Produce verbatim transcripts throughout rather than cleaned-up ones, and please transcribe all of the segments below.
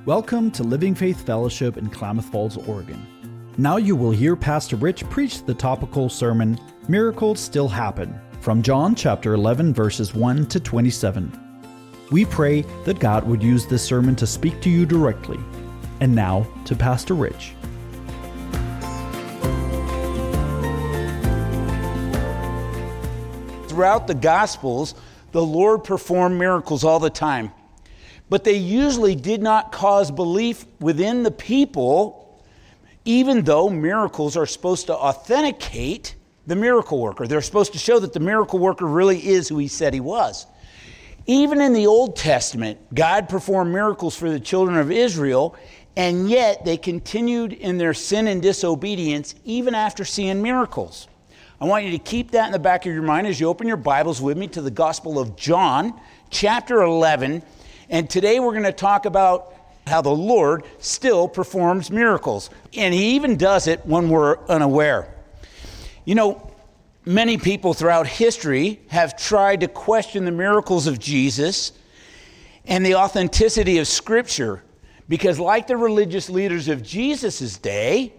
Welcome to Living Faith Fellowship in Klamath Falls, Oregon. Now you will hear Pastor Rich preach the topical sermon, Miracles Still Happen, from John chapter eleven, verses one to twenty-seven. We pray that God would use this sermon to speak to you directly. And now to Pastor Rich. Throughout the Gospels, the Lord performed miracles all the time. But they usually did not cause belief within the people, even though miracles are supposed to authenticate the miracle worker. They're supposed to show that the miracle worker really is who he said he was. Even in the Old Testament, God performed miracles for the children of Israel, and yet they continued in their sin and disobedience even after seeing miracles. I want you to keep that in the back of your mind as you open your Bibles with me to the Gospel of John, chapter eleven. And today we're going to talk about how the Lord still performs miracles. And he even does it when we're unaware. You know, many people throughout history have tried to question the miracles of Jesus and the authenticity of Scripture. Because like the religious leaders of Jesus' day,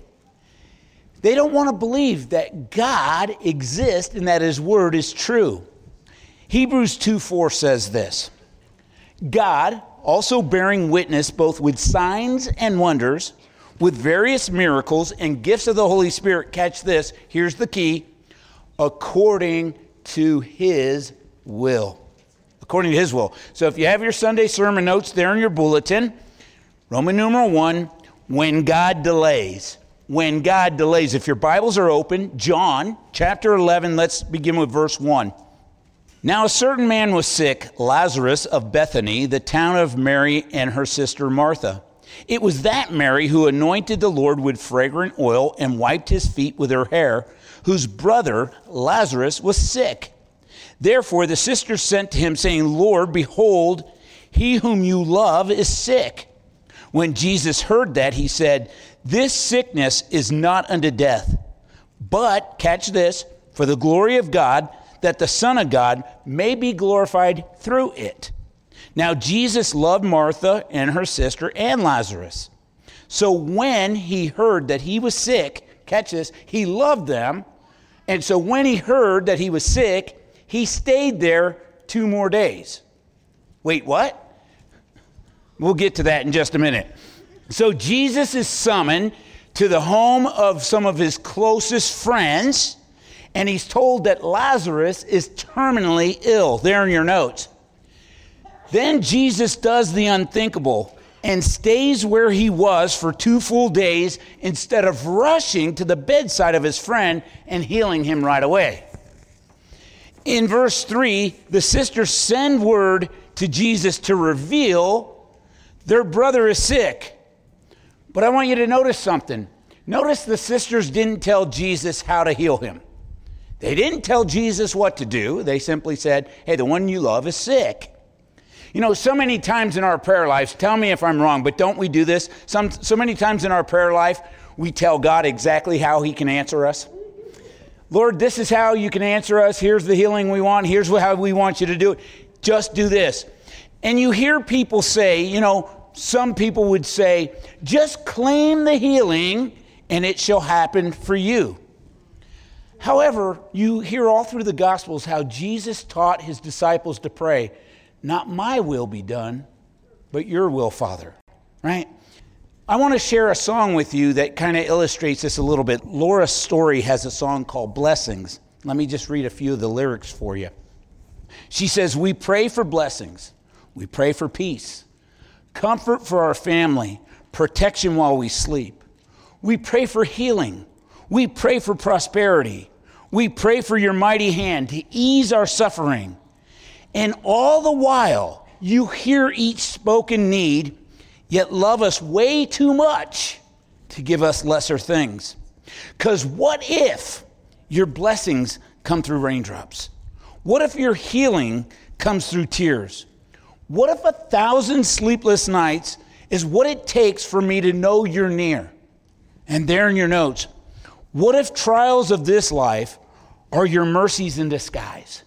they don't want to believe that God exists and that his word is true. Hebrews two four says this, God, also bearing witness both with signs and wonders, with various miracles and gifts of the Holy Spirit, catch this, here's the key, according to his will. According to his will. So if you have your Sunday sermon notes there in your bulletin, Roman numeral one, when God delays. When God delays. If your Bibles are open, John chapter eleven, let's begin with verse one. Now a certain man was sick, Lazarus of Bethany, the town of Mary and her sister Martha. It was that Mary who anointed the Lord with fragrant oil and wiped his feet with her hair, whose brother Lazarus was sick. Therefore the sisters sent to him, saying, Lord, behold, he whom you love is sick. When Jesus heard that, he said, this sickness is not unto death, but, catch this, for the glory of God, that the Son of God may be glorified through it. Now Jesus loved Martha and her sister and Lazarus. So when he heard that he was sick, catch this, he loved them. And so when he heard that he was sick, he stayed there two more days. Wait, what? We'll get to that in just a minute. So Jesus is summoned to the home of some of his closest friends, and he's told that Lazarus is terminally ill. There in your notes. Then Jesus does the unthinkable and stays where he was for two full days instead of rushing to the bedside of his friend and healing him right away. In verse three, the sisters send word to Jesus to reveal their brother is sick. But I want you to notice something. Notice the sisters didn't tell Jesus how to heal him. They didn't tell Jesus what to do. They simply said, hey, the one you love is sick. You know, so many times in our prayer lives, tell me if I'm wrong, but don't we do this? Some, so many times in our prayer life, we tell God exactly how he can answer us. Lord, this is how you can answer us. Here's the healing we want. Here's how we want you to do it. Just do this. And you hear people say, you know, some people would say, just claim the healing and it shall happen for you. However, you hear all through the Gospels how Jesus taught his disciples to pray, not my will be done, but your will, Father. Right? I want to share a song with you that kind of illustrates this a little bit. Laura Story has a song called Blessings. Let me just read a few of the lyrics for you. She says, we pray for blessings. We pray for peace, comfort for our family, protection while we sleep. We pray for healing. We pray for prosperity. We pray for your mighty hand to ease our suffering. And all the while, you hear each spoken need, yet love us way too much to give us lesser things. Because what if your blessings come through raindrops? What if your healing comes through tears? What if a thousand sleepless nights is what it takes for me to know you're near? And there in your notes, what if trials of this life are your mercies in disguise?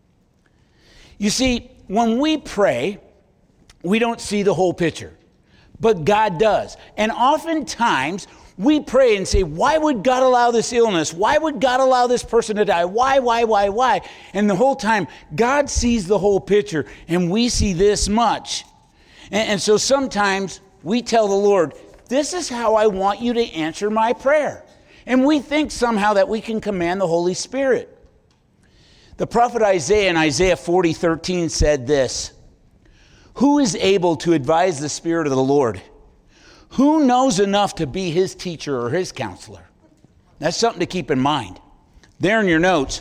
You see, when we pray, we don't see the whole picture. but God does. And oftentimes we pray and say, why would God allow this illness? Why would God allow this person to die? Why, why, why, why? And the whole time, God sees the whole picture, and we see this much. And, and so sometimes we tell the Lord, this is how I want you to answer my prayer. And we think somehow that we can command the Holy Spirit. The prophet Isaiah in Isaiah forty thirteen said this, who is able to advise the Spirit of the Lord? Who knows enough to be his teacher or his counselor? That's something to keep in mind. There in your notes,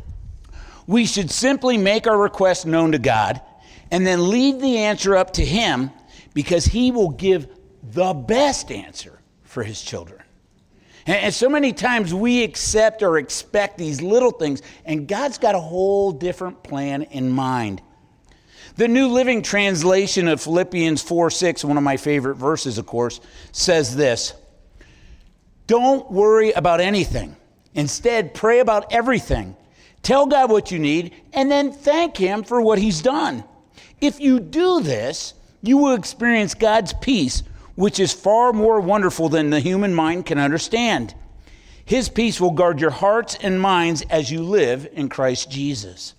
we should simply make our request known to God and then leave the answer up to him, because he will give the best answer for his children. And so many times we accept or expect these little things, and God's got a whole different plan in mind. The New Living Translation of Philippians four six, one of my favorite verses, of course, says this, don't worry about anything. Instead, pray about everything. Tell God what you need, and then thank him for what he's done. If you do this, you will experience God's peace, which is far more wonderful than the human mind can understand. His peace will guard your hearts and minds as you live in Christ Jesus.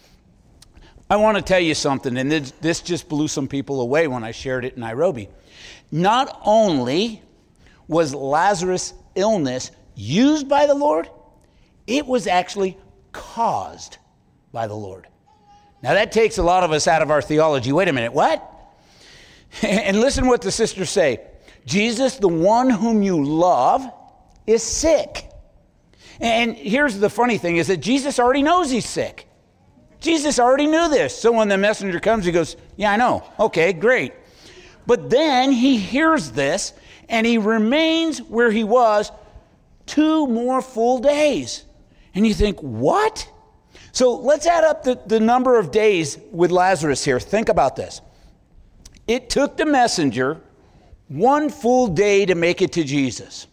I want to tell you something, and this, this just blew some people away when I shared it in Nairobi. Not only was Lazarus' illness used by the Lord, it was actually caused by the Lord. Now that takes a lot of us out of our theology. Wait a minute, what? And listen what the sisters say. Jesus, the one whom you love, is sick. And here's the funny thing, is that Jesus already knows he's sick. Jesus already knew this. So when the messenger comes, he goes, yeah, I know. Okay, great. But then he hears this, and he remains where he was two more full days. And you think, what? So let's add up the, the number of days with Lazarus here. Think about this. It took the messenger one full day to make it to Jesus.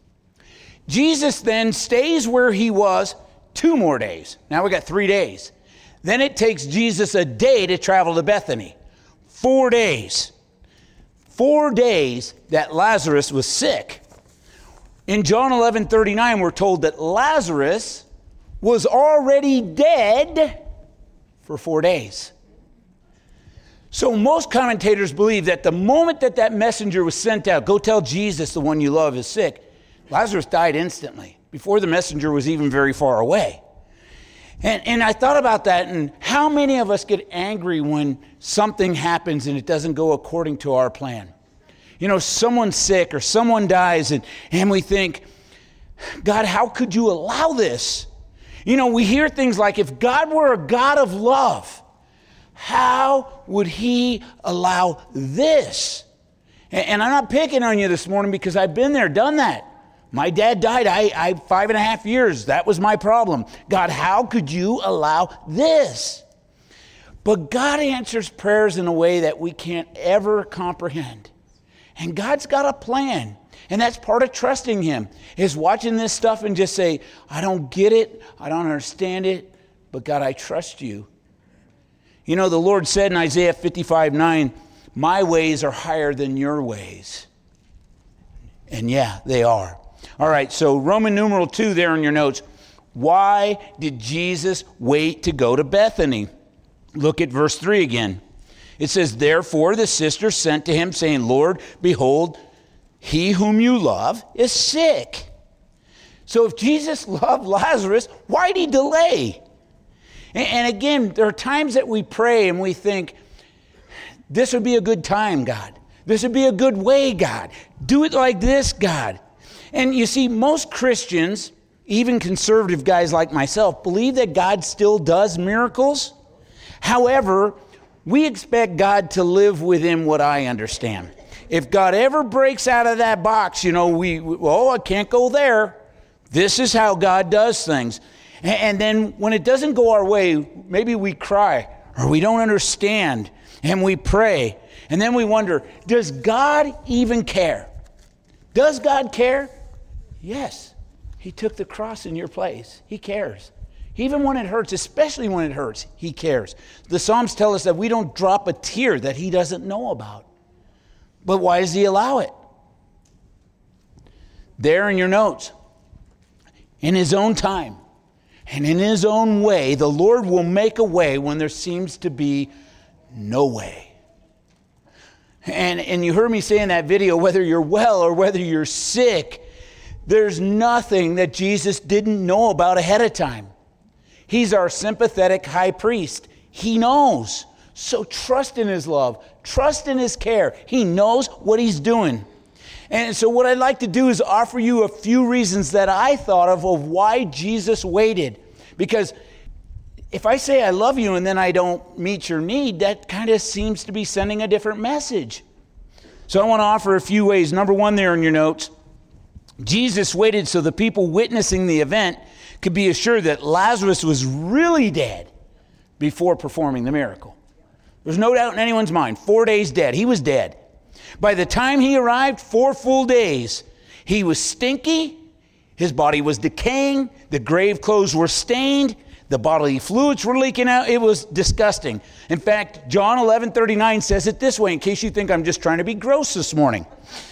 Jesus then stays where he was two more days. Now we got three days. Then it takes Jesus a day to travel to Bethany. Four days. Four days that Lazarus was sick. In John eleven thirty-nine, we're told that Lazarus was already dead for four days. So most commentators believe that the moment that that messenger was sent out, go tell Jesus the one you love is sick, Lazarus died instantly, before the messenger was even very far away. And, and I thought about that, and how many of us get angry when something happens and it doesn't go according to our plan? You know, someone's sick or someone dies, and, and we think, God, how could you allow this? You know, we hear things like, if God were a God of love, how would he allow this? And, and I'm not picking on you this morning, because I've been there, done that. My dad died, I, I five and a half years. That was my problem. God, how could you allow this? But God answers prayers in a way that we can't ever comprehend. And God's got a plan. And that's part of trusting him, is watching this stuff and just say, I don't get it, I don't understand it, but God, I trust you. You know, the Lord said in Isaiah fifty-five nine, my ways are higher than your ways. And yeah, they are. All right, so Roman numeral two there in your notes. Why did Jesus wait to go to Bethany? Look at verse three again. It says, therefore the sisters sent to him, saying, Lord, behold, he whom you love is sick. So if Jesus loved Lazarus, why'd he delay? And, and again, there are times that we pray and we think, this would be a good time, God. This would be a good way, God. Do it like this, God. And you see, most Christians, even conservative guys like myself, believe that God still does miracles. However, we expect God to live within what I understand. If God ever breaks out of that box, you know, we, oh, I can't go there. This is how God does things. And, and then when it doesn't go our way, maybe we cry or we don't understand and we pray. And then we wonder, does God even care? Does God care? Yes. He took the cross in your place. He cares. Even when it hurts, especially when it hurts, he cares. The Psalms tell us that we don't drop a tear that he doesn't know about. But why does he allow it? There in your notes, in his own time and in his own way, the Lord will make a way when there seems to be no way. And, and you heard me say in that video, whether you're well or whether you're sick, there's nothing that Jesus didn't know about ahead of time. He's our sympathetic high priest. He knows. So trust in his love. Trust in his care. He knows what he's doing. And so what I'd like to do is offer you a few reasons that I thought of of why Jesus waited. Because if I say I love you and then I don't meet your need, that kind of seems to be sending a different message. So I want to offer a few ways. Number one there in your notes, Jesus waited so the people witnessing the event could be assured that Lazarus was really dead before performing the miracle. There's no doubt in anyone's mind. Four days dead. He was dead. By the time he arrived, four full days, he was stinky, his body was decaying, the grave clothes were stained, the bodily fluids were leaking out. It was disgusting. In fact, John eleven thirty-nine says it this way, in case you think I'm just trying to be gross this morning.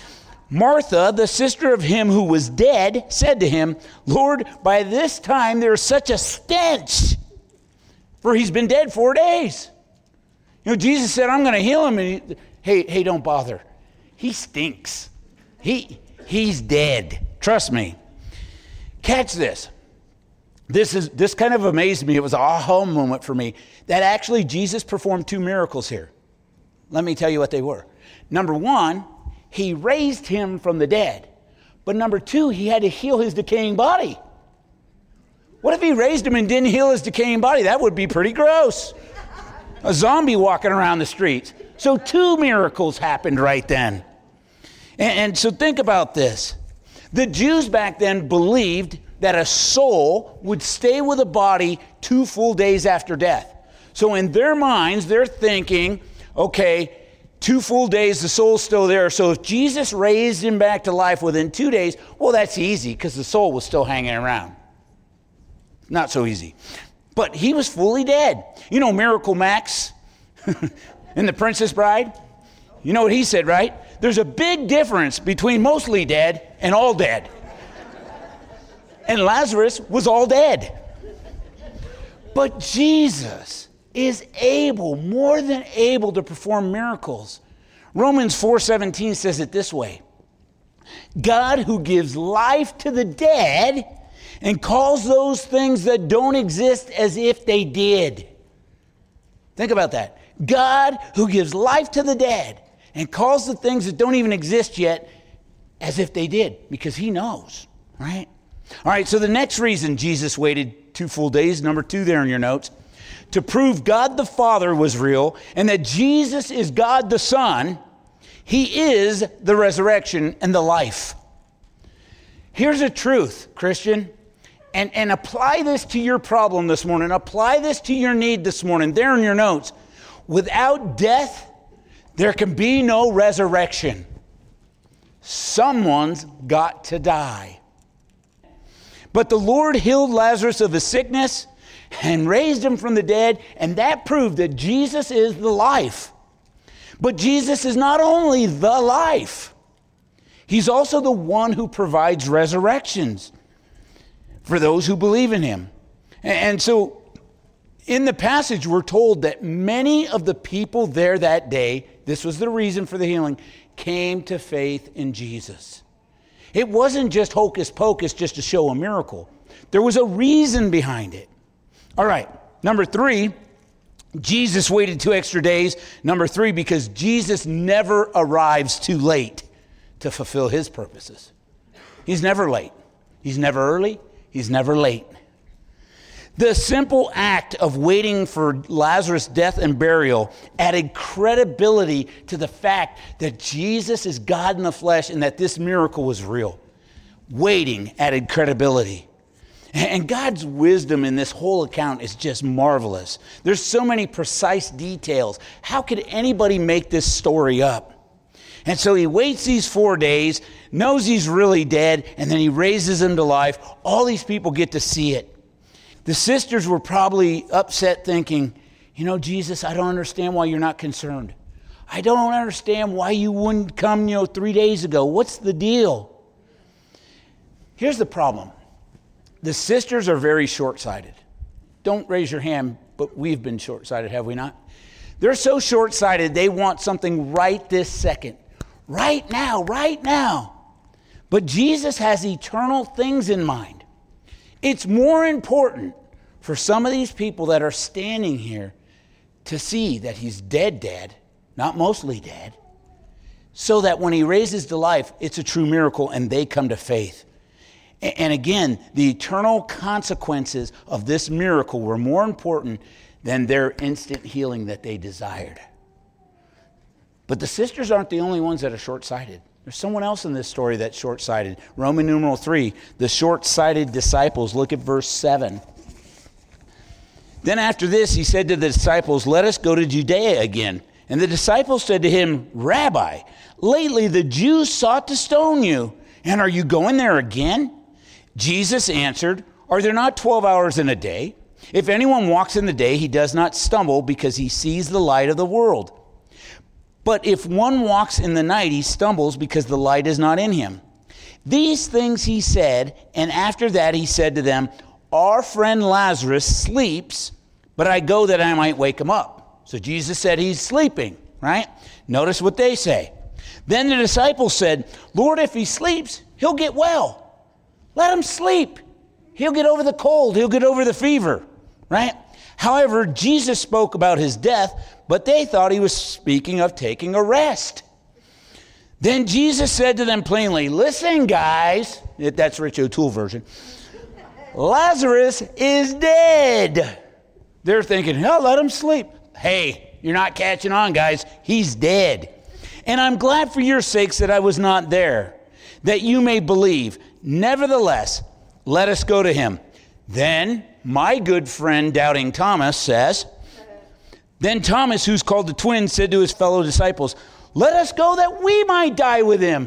Martha, the sister of him who was dead, said to him, Lord, by this time there is such a stench, for he's been dead four days. You know, Jesus said, I'm going to heal him. And he, hey, hey, don't bother. He stinks. He, he's dead. Trust me. Catch this. This is this kind of amazed me. It was an aha moment for me that actually Jesus performed two miracles here. Let me tell you what they were. Number one, he raised him from the dead. But number two, he had to heal his decaying body. What if he raised him and didn't heal his decaying body? That would be pretty gross. A zombie walking around the streets. So two miracles happened right then. And, and so think about this. The Jews back then believed that a soul would stay with a body two full days after death. So in their minds, they're thinking, okay, two full days, the soul's still there. So if Jesus raised him back to life within two days, well, that's easy because the soul was still hanging around. Not so easy. But he was fully dead. You know Miracle Max in The Princess Bride? You know what he said, right? There's a big difference between mostly dead and all dead. And Lazarus was all dead. But Jesus is able, more than able, to perform miracles. Romans four seventeen says it this way. God who gives life to the dead and calls those things that don't exist as if they did. Think about that. God who gives life to the dead and calls the things that don't even exist yet as if they did, because he knows, right? All right, so the next reason Jesus waited two full days, number two there in your notes, to prove God the Father was real and that Jesus is God the Son, he is the resurrection and the life. Here's a truth, Christian, and, and apply this to your problem this morning. Apply this to your need this morning. There in your notes. Without death, there can be no resurrection. Someone's got to die. But the Lord healed Lazarus of his sickness and raised him from the dead, and that proved that Jesus is the life. But Jesus is not only the life, he's also the one who provides resurrections for those who believe in him. And so in the passage, we're told that many of the people there that day, this was the reason for the healing, came to faith in Jesus. It wasn't just hocus pocus just to show a miracle. There was a reason behind it. All right, number three, Jesus waited two extra days. Number three, because Jesus never arrives too late to fulfill his purposes. He's never late. He's never early. He's never late. The simple act of waiting for Lazarus' death and burial added credibility to the fact that Jesus is God in the flesh and that this miracle was real. Waiting added credibility. And God's wisdom in this whole account is just marvelous. There's so many precise details. How could anybody make this story up? And so he waits these four days, knows he's really dead, and then he raises him to life. All these people get to see it. The sisters were probably upset thinking, you know, Jesus, I don't understand why you're not concerned. I don't understand why you wouldn't come, you know, three days ago. What's the deal? Here's the problem. The sisters are very short-sighted. Don't raise your hand, but we've been short-sighted, have we not? They're so short-sighted, they want something right this second. Right now, right now. But Jesus has eternal things in mind. It's more important for some of these people that are standing here to see that he's dead, dead, not mostly dead, so that when he raises to life, it's a true miracle and they come to faith. And again, the eternal consequences of this miracle were more important than their instant healing that they desired. But the sisters aren't the only ones that are short-sighted. There's someone else in this story that's short-sighted. Roman numeral three, the short-sighted disciples. Look at verse seven. Then after this, he said to the disciples, let us go to Judea again. And the disciples said to him, Rabbi, lately the Jews sought to stone you, and are you going there again? Jesus answered, are there not twelve hours in a day? If anyone walks in the day, he does not stumble because he sees the light of the world. But if one walks in the night, he stumbles because the light is not in him. These things he said, and after that he said to them, our friend Lazarus sleeps, but I go that I might wake him up. So Jesus said he's sleeping, right? Notice what they say. Then the disciples said, Lord, if he sleeps, he'll get well. Let him sleep. He'll get over the cold. He'll get over the fever, right? However, Jesus spoke about his death, but they thought he was speaking of taking a rest. Then Jesus said to them plainly, listen, guys, that's Rich O'Toole version, Lazarus is dead. They're thinking, hell, let him sleep. Hey, you're not catching on, guys. He's dead. And I'm glad for your sakes that I was not there, that you may believe. Nevertheless, let us go to him. Then my good friend Doubting Thomas says, then Thomas, who's called the twin, said to his fellow disciples, let us go that we might die with him.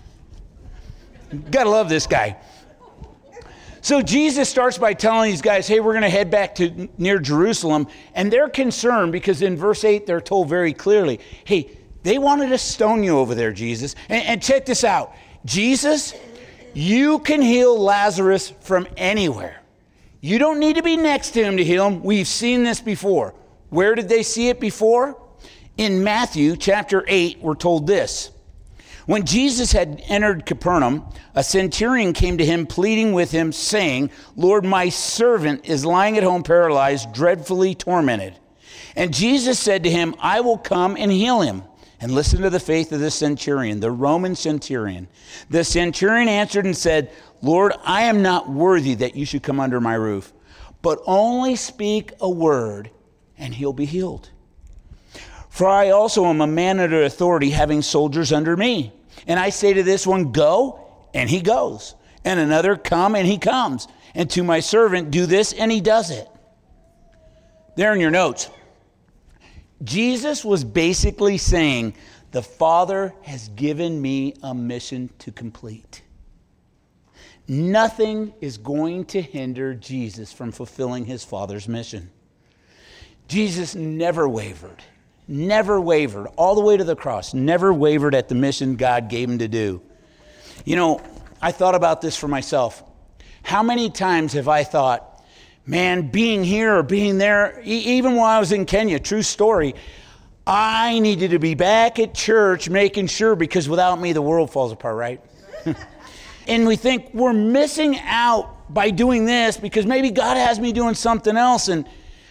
Gotta love this guy. So Jesus starts by telling these guys, hey, we're going to head back to near Jerusalem. And they're concerned because in verse eight, they're told very clearly, hey, they wanted to stone you over there, Jesus. And, and check this out. Jesus, you can heal Lazarus from anywhere. You don't need to be next to him to heal him. We've seen this before. Where did they see it before? In Matthew chapter eight, we're told this. When Jesus had entered Capernaum, a centurion came to him, pleading with him, saying, Lord, my servant is lying at home paralyzed, dreadfully tormented. And Jesus said to him, I will come and heal him. And listen to the faith of the centurion, the Roman centurion. The centurion answered and said, Lord, I am not worthy that you should come under my roof, but only speak a word and he'll be healed. For I also am a man under authority, having soldiers under me. And I say to this one, go, and he goes. And another, come, and he comes. And to my servant, do this, and he does it. There in your notes. Jesus was basically saying, the Father has given me a mission to complete. Nothing is going to hinder Jesus from fulfilling his Father's mission. Jesus never wavered. Never wavered, all the way to the cross, never wavered at the mission God gave him to do. You know, I thought about this for myself. How many times have I thought, man, being here or being there, e- even while I was in Kenya, true story, I needed to be back at church making sure, because without me, the world falls apart, right? And we think we're missing out by doing this because maybe God has me doing something else. And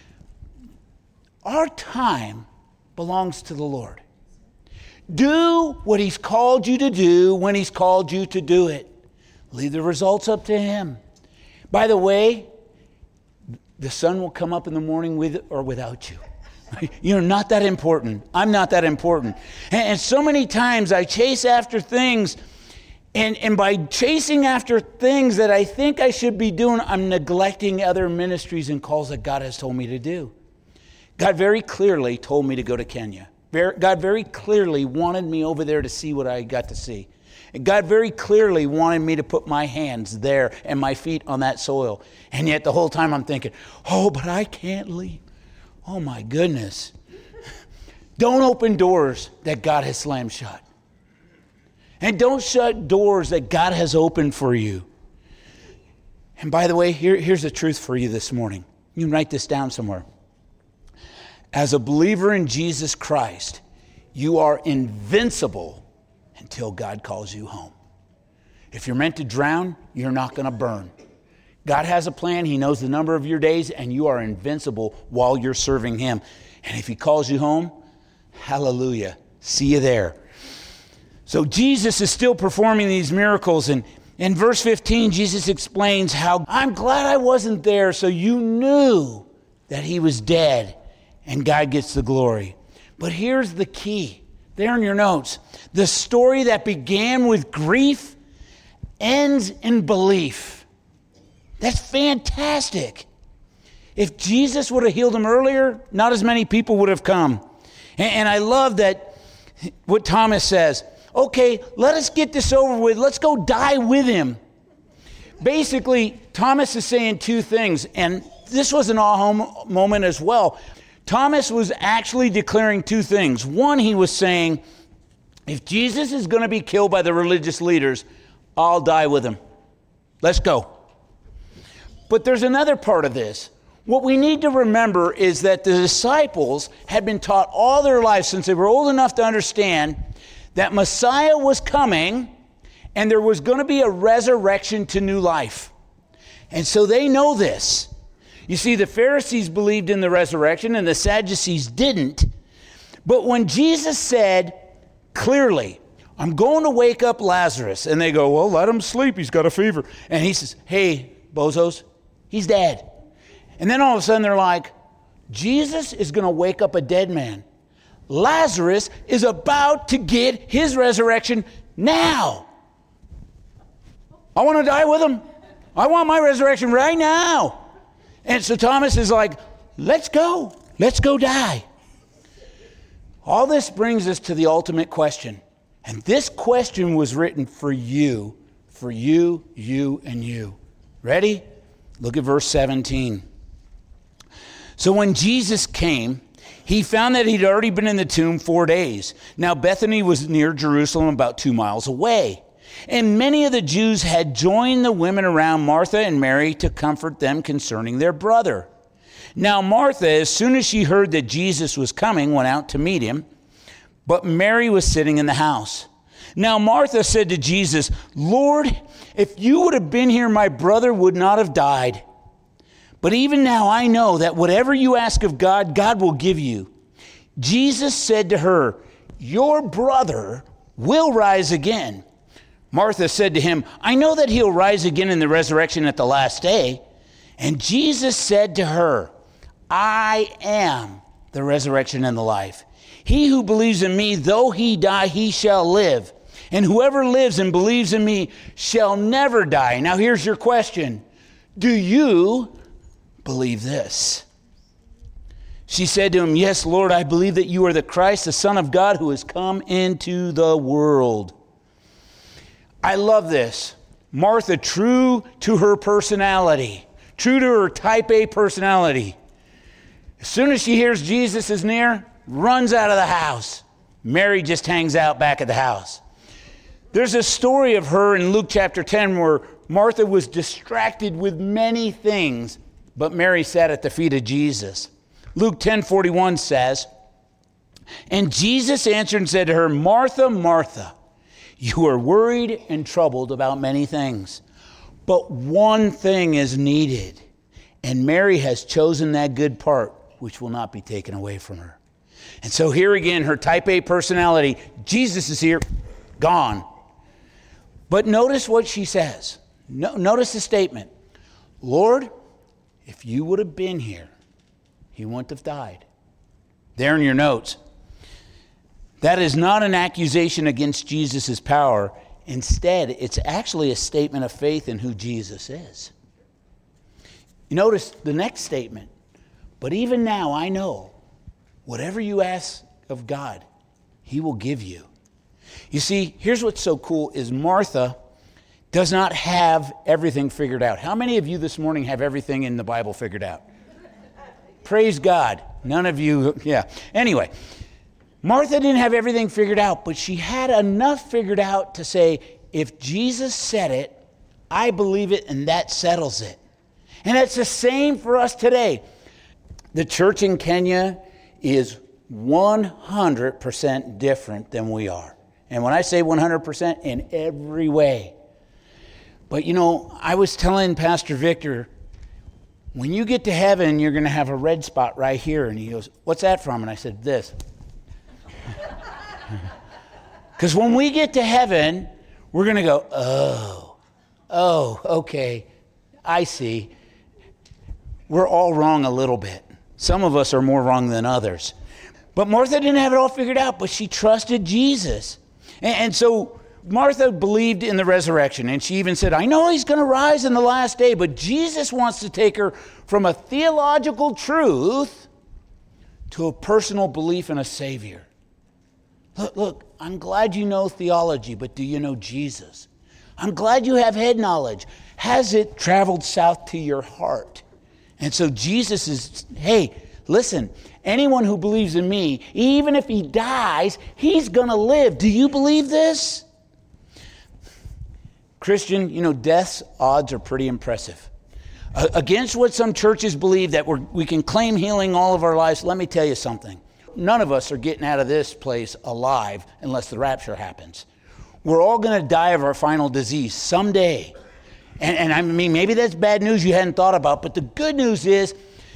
our time belongs to the Lord. Do what he's called you to do when he's called you to do it. Leave the results up to him. By the way, the sun will come up in the morning with or without you. You're not that important. I'm not that important. And, and so many times I chase after things, and, and by chasing after things that I think I should be doing, I'm neglecting other ministries and calls that God has told me to do. God very clearly told me to go to Kenya. God very clearly wanted me over there to see what I got to see. And God very clearly wanted me to put my hands there and my feet on that soil. And yet the whole time I'm thinking, oh, but I can't leave. Oh, my goodness. Don't open doors that God has slammed shut. And don't shut doors that God has opened for you. And by the way, here, here's the truth for you this morning. You can write this down somewhere. As a believer in Jesus Christ, you are invincible until God calls you home. If you're meant to drown, you're not going to burn. God has a plan. He knows the number of your days, and you are invincible while you're serving Him. And if He calls you home, hallelujah, see you there. So Jesus is still performing these miracles, and in verse fifteen, Jesus explains how, I'm glad I wasn't there so you knew that He was dead and God gets the glory. But here's the key, there in your notes. The story that began with grief ends in belief. That's fantastic. If Jesus would have healed him earlier, not as many people would have come. And, and I love that what Thomas says. Okay, let us get this over with. Let's go die with him. Basically, Thomas is saying two things, and this was an aha moment as well. Thomas was actually declaring two things. One, he was saying, if Jesus is going to be killed by the religious leaders, I'll die with him. Let's go. But there's another part of this. What we need to remember is that the disciples had been taught all their lives since they were old enough to understand that Messiah was coming and there was going to be a resurrection to new life. And so they know this. You see, the Pharisees believed in the resurrection and the Sadducees didn't. But when Jesus said clearly, I'm going to wake up Lazarus, and they go, well, let him sleep. He's got a fever. And he says, hey, bozos, he's dead. And then all of a sudden they're like, Jesus is going to wake up a dead man. Lazarus is about to get his resurrection now. I want to die with him. I want my resurrection right now. And so Thomas is like, let's go. Let's go die. All this brings us to the ultimate question. And this question was written for you, for you, you, and you. Ready? Look at verse seventeen. So when Jesus came, he found that he'd already been in the tomb four days. Now Bethany was near Jerusalem, about two miles away. And many of the Jews had joined the women around Martha and Mary to comfort them concerning their brother. Now Martha, as soon as she heard that Jesus was coming, went out to meet him. But Mary was sitting in the house. Now Martha said to Jesus, Lord, if you would have been here, my brother would not have died. But even now I know that whatever you ask of God, God will give you. Jesus said to her, your brother will rise again. Martha said to him, I know that he'll rise again in the resurrection at the last day. And Jesus said to her, I am the resurrection and the life. He who believes in me, though he die, he shall live. And whoever lives and believes in me shall never die. Now here's your question. Do you believe this? She said to him, yes, Lord, I believe that you are the Christ, the Son of God, who has come into the world. I love this. Martha, true to her personality, true to her type A personality. As soon as she hears Jesus is near, runs out of the house. Mary just hangs out back at the house. There's a story of her in Luke chapter ten where Martha was distracted with many things, but Mary sat at the feet of Jesus. Luke ten forty-one says, and Jesus answered and said to her, Martha, Martha, you are worried and troubled about many things, but one thing is needed, and Mary has chosen that good part, which will not be taken away from her. And so here again, her type A personality, Jesus is here, gone. But notice what she says. No, notice the statement. Lord, if you would have been here, he wouldn't have died. There in your notes. That is not an accusation against Jesus' power. Instead, it's actually a statement of faith in who Jesus is. You notice the next statement. But even now I know, whatever you ask of God, he will give you. You see, here's what's so cool is Martha does not have everything figured out. How many of you this morning have everything in the Bible figured out? Praise God. None of you, yeah. Anyway, Martha didn't have everything figured out, but she had enough figured out to say, if Jesus said it, I believe it, and that settles it. And it's the same for us today. The church in Kenya is one hundred percent different than we are. And when I say one hundred percent, in every way. But you know, I was telling Pastor Victor, when you get to heaven, you're going to have a red spot right here. And he goes, what's that from? And I said, this. Because when we get to heaven, we're going to go, oh, oh, okay, I see. We're all wrong a little bit. Some of us are more wrong than others. But Martha didn't have it all figured out, but she trusted Jesus. And, and so Martha believed in the resurrection, and she even said, I know he's going to rise in the last day, but Jesus wants to take her from a theological truth to a personal belief in a Savior. Look, look, I'm glad you know theology, but do you know Jesus? I'm glad you have head knowledge. Has it traveled south to your heart? And so Jesus is, hey, listen, anyone who believes in me, even if he dies, he's going to live. Do you believe this? Christian, you know, death's odds are pretty impressive. Uh, against what some churches believe that we're, we can claim healing all of our lives, let me tell you something. None of us are getting out of this place alive unless the rapture happens. We're all going to die of our final disease someday. And, and I mean, maybe that's bad news you hadn't thought about, but the good news is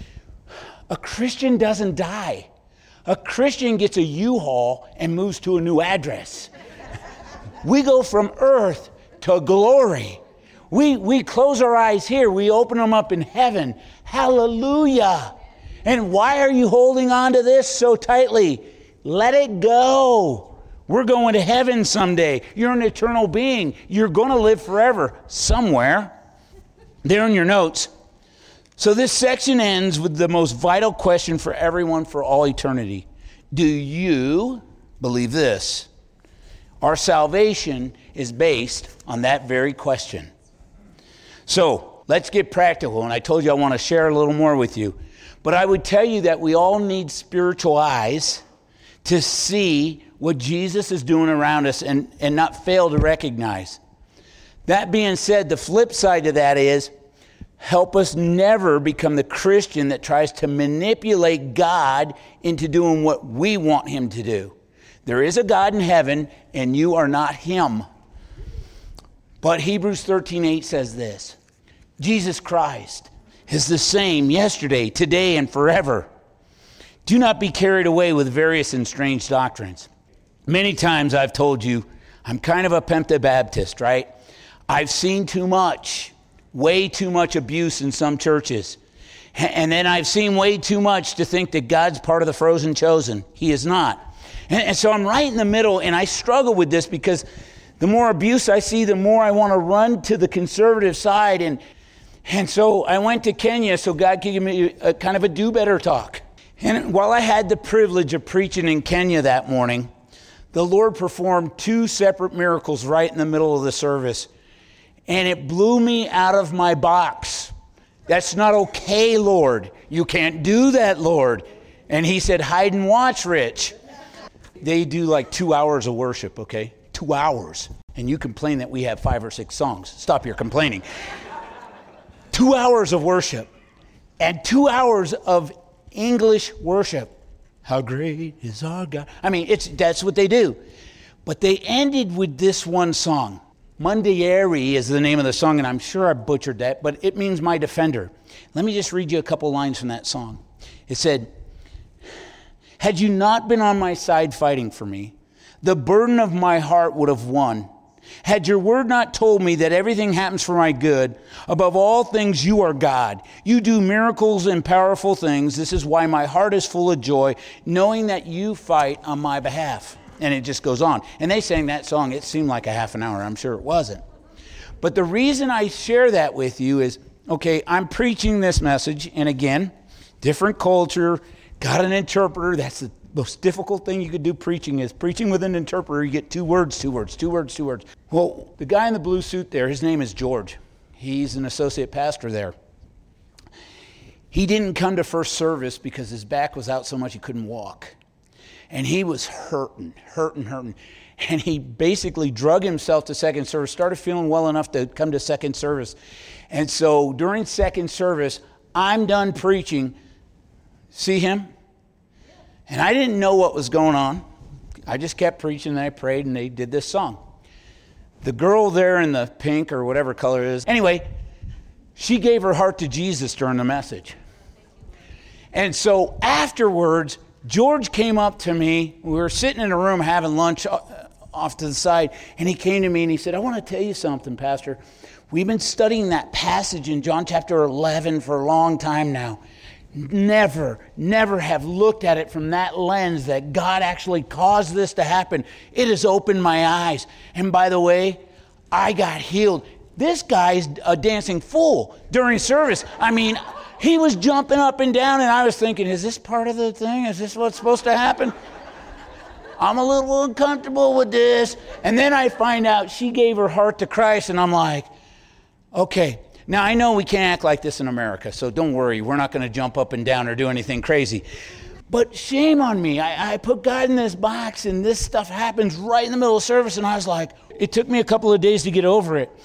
a Christian doesn't die. A Christian gets a U-Haul and moves to a new address. We go from earth to glory. We, we close our eyes here. We open them up in heaven. Hallelujah. And why are you holding on to this so tightly? Let it go. We're going to heaven someday. You're an eternal being. You're going to live forever somewhere. There in your notes. So this section ends with the most vital question for everyone for all eternity. Do you believe this? Our salvation is based on that very question. So let's get practical. And I told you I want to share a little more with you. But I would tell you that we all need spiritual eyes to see what Jesus is doing around us and, and not fail to recognize. That being said, the flip side of that is help us never become the Christian that tries to manipulate God into doing what we want him to do. There is a God in heaven, and you are not him. But Hebrews thirteen eight says this, Jesus Christ is the same yesterday, today, and forever. Do not be carried away with various and strange doctrines. Many times I've told you, I'm kind of a Penta Baptist, right? I've seen too much, way too much abuse in some churches. And then I've seen way too much to think that God's part of the frozen chosen. He is not. And, and so I'm right in the middle, and I struggle with this because the more abuse I see, the more I want to run to the conservative side. And, and so I went to Kenya so God could give me a kind of a do-better talk. And while I had the privilege of preaching in Kenya that morning, the Lord performed two separate miracles right in the middle of the service. And it blew me out of my box. That's not okay, Lord. You can't do that, Lord. And he said, hide and watch, Rich. They do like two hours of worship, okay? Two hours. And you complain that we have five or six songs. Stop your complaining. Two hours of worship. And two hours of English worship. How great is our God. I mean, it's that's what they do. But they ended with this one song. Mundieri is the name of the song, and I'm sure I butchered that, but it means my defender. Let me just read you a couple lines from that song. It said, had you not been on my side fighting for me, the burden of my heart would have won. Had your word not told me that everything happens for my good, above all things you are God. You do miracles and powerful things. This is why my heart is full of joy, knowing that you fight on my behalf. And it just goes on. And they sang that song. It seemed like a half an hour. I'm sure it wasn't. But the reason I share that with you is, okay, I'm preaching this message. And again, different culture, got an interpreter. That's the most difficult thing you could do preaching is preaching with an interpreter. You get two words, two words, two words, two words. Well, the guy in the blue suit there, his name is George. He's an associate pastor there. He didn't come to first service because his back was out so much he couldn't walk. And he was hurting, hurting, hurting. And he basically drug himself to second service, started feeling well enough to come to second service. And so during second service, I'm done preaching. See him? And I didn't know what was going on. I just kept preaching and I prayed and they did this song. The girl there in the pink or whatever color it is. Anyway, she gave her heart to Jesus during the message. And so afterwards, George came up to me. We were sitting in a room having lunch off to the side. And he came to me and he said, I want to tell you something, Pastor. We've been studying that passage in John chapter eleven for a long time now. Never, never have looked at it from that lens that God actually caused this to happen. It has opened my eyes. And by the way, I got healed. This guy's a dancing fool during service. I mean, he was jumping up and down, and I was thinking, is this part of the thing? Is this what's supposed to happen? I'm a little uncomfortable with this. And then I find out she gave her heart to Christ, and I'm like, okay. Now, I know we can't act like this in America, so don't worry. We're not going to jump up and down or do anything crazy. But shame on me. I, I put God in this box, and this stuff happens right in the middle of service, and I was like, it took me a couple of days to get over it.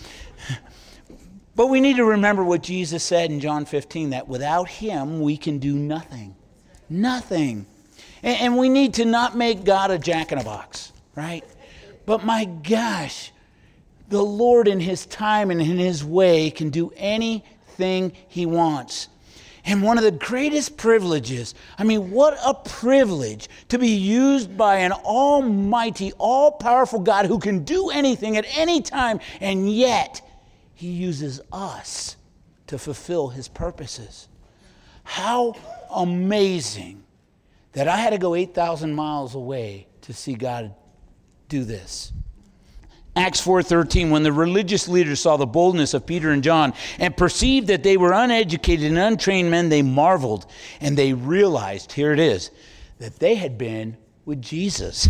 But we need to remember what Jesus said in John fifteen, that without him, we can do nothing. Nothing. And, and we need to not make God a jack-in-a-box, right? But my gosh, the Lord in his time and in his way can do anything he wants. And one of the greatest privileges, I mean, what a privilege to be used by an almighty, all-powerful God who can do anything at any time, and yet he uses us to fulfill his purposes. How amazing that I had to go eight thousand miles away to see God do this. Acts four thirteen, when the religious leaders saw the boldness of Peter and John and perceived that they were uneducated and untrained men, they marveled and they realized, here it is, that they had been with Jesus.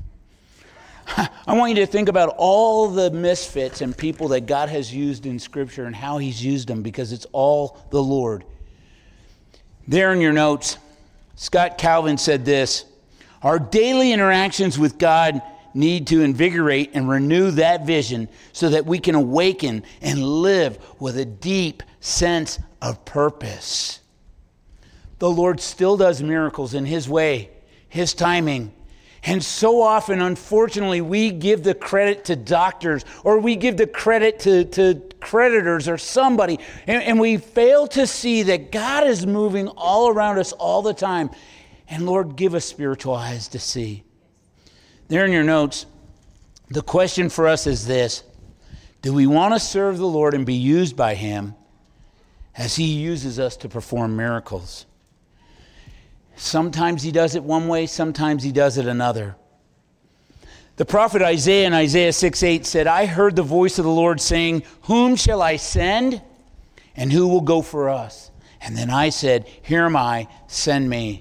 I want you to think about all the misfits and people that God has used in Scripture and how he's used them, because it's all the Lord. There in your notes, Scott Calvin said this: our daily interactions with God need to invigorate and renew that vision so that we can awaken and live with a deep sense of purpose. The Lord still does miracles in his way, his timing. And so often, unfortunately, we give the credit to doctors, or we give the credit to, to creditors or somebody, and, and we fail to see that God is moving all around us all the time. And Lord, give us spiritual eyes to see. There in your notes, the question for us is this: do we want to serve the Lord and be used by him as he uses us to perform miracles? Sometimes he does it one way, sometimes he does it another. The prophet Isaiah in Isaiah six eight said, I heard the voice of the Lord saying, whom shall I send, and who will go for us? And then I said, here am I, send me.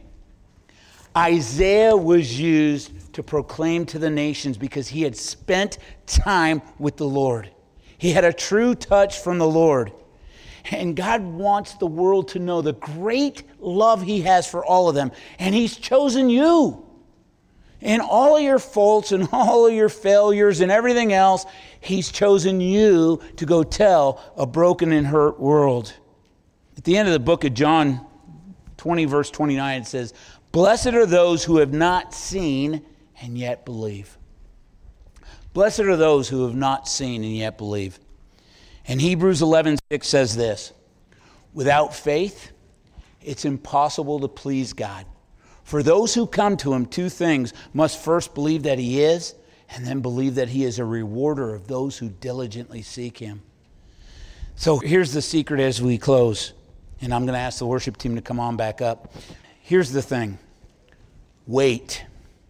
Isaiah was used to proclaim to the nations because he had spent time with the Lord. He had a true touch from the Lord. And God wants the world to know the great love he has for all of them. And he's chosen you. In all of your faults and all of your failures and everything else, he's chosen you to go tell a broken and hurt world. At the end of the book of John twenty, verse twenty-nine, it says, blessed are those who have not seen and yet believe. Blessed are those who have not seen and yet believe. And Hebrews eleven six says this: without faith, it's impossible to please God. For those who come to him, two things must first believe that he is, and then believe that he is a rewarder of those who diligently seek him. So here's the secret as we close. And I'm going to ask the worship team to come on back up. Here's the thing. Wait.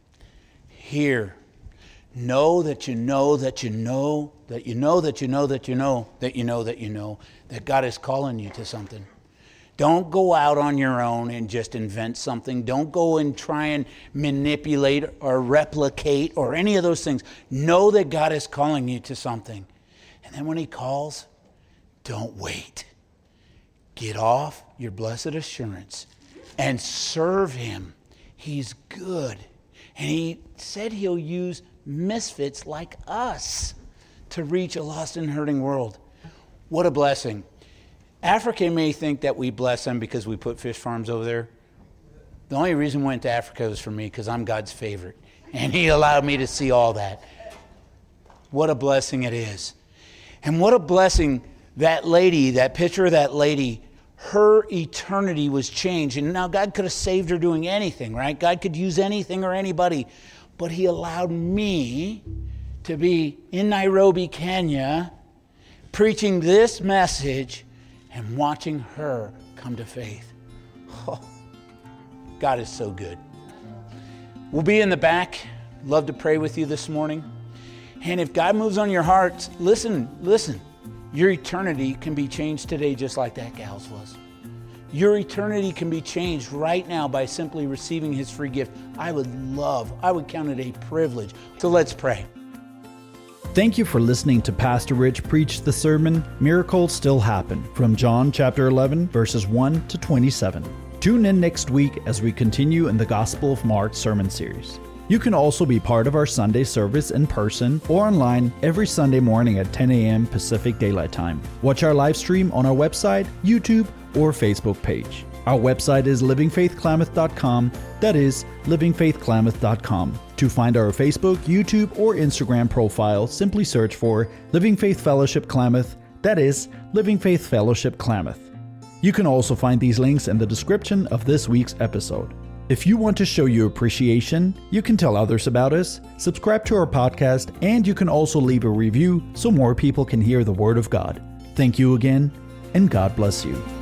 Hear. Know that you know that you know that you know that you know that you know that you know that you know that God is calling you to something. Don't go out on your own and just invent something. Don't go and try and manipulate or replicate or any of those things. Know that God is calling you to something. And then when he calls, don't wait. Get off your blessed assurance and serve him. He's good. And he said he'll use misfits like us to reach a lost and hurting world. What a blessing. Africa may think that we bless them because we put fish farms over there. The only reason we went to Africa was for me because I'm God's favorite. And he allowed me to see all that. What a blessing it is. And what a blessing that lady, that picture of that lady, her eternity was changed. And now God could have saved her doing anything, right? God could use anything or anybody. But he allowed me to be in Nairobi, Kenya, preaching this message and watching her come to faith. Oh, God is so good. We'll be in the back. Love to pray with you this morning. And if God moves on your heart, listen, listen. Your eternity can be changed today just like that gal's was. Your eternity can be changed right now by simply receiving his free gift. I would love, I would count it a privilege. So let's pray. Thank you for listening to Pastor Rich preach the sermon, Miracles Still Happen, from John chapter eleven, verses one to twenty-seven. Tune in next week as we continue in the Gospel of Mark sermon series. You can also be part of our Sunday service in person or online every Sunday morning at ten a.m. Pacific Daylight Time. Watch our live stream on our website, YouTube, or Facebook page. Our website is living faith klamath dot com. That is living faith klamath dot com. To find our Facebook, YouTube, or Instagram profile, simply search for Living Faith Fellowship Klamath. That is Living Faith Fellowship Klamath. You can also find these links in the description of this week's episode. If you want to show your appreciation, you can tell others about us, subscribe to our podcast, and you can also leave a review so more people can hear the Word of God. Thank you again, and God bless you.